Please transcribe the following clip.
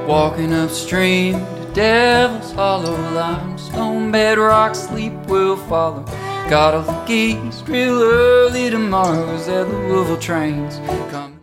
Walking upstream to Devil's Hollow, limestone bedrock, sleep will follow. Gotta look east real early tomorrow as that Louisville train's coming.